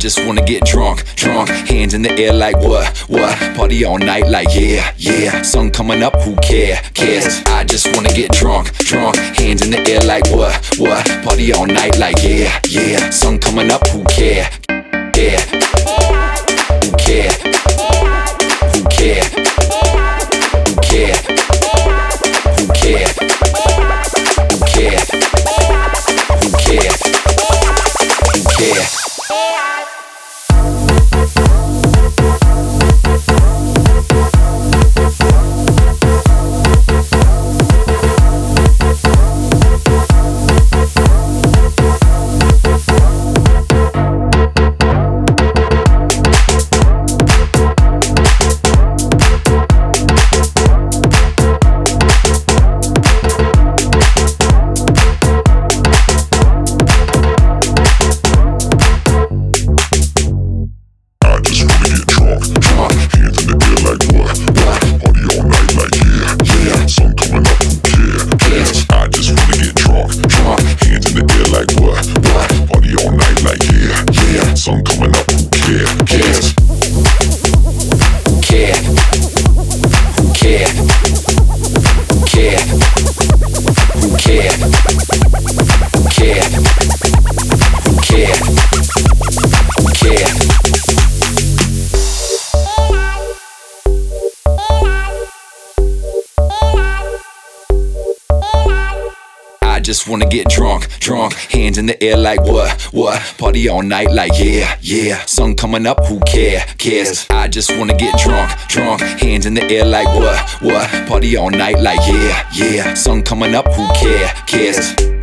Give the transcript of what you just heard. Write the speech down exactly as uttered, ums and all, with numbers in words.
just wanna get drunk, drunk. Hands in the air like what, what? Party all night like yeah, yeah. Sun coming up, who care, cares? I just wanna get drunk, drunk. Hands in the air like what, what? Party all night like yeah, yeah. Sun coming up, who care, care? Who care? Who care? Who care? Who care? Who care? Who care? Who care? Sun coming up, who care, cares? Who care? Who care? Who care? Who care? Who care? Who care? Who care? I just wanna get drunk, drunk. Hands in the air like what, what? Party all night like yeah, yeah. Sun coming up, who care, cares? I just wanna get drunk, drunk. Hands in the air like what, what? Party all night like yeah, yeah. Sun coming up, who care, cares?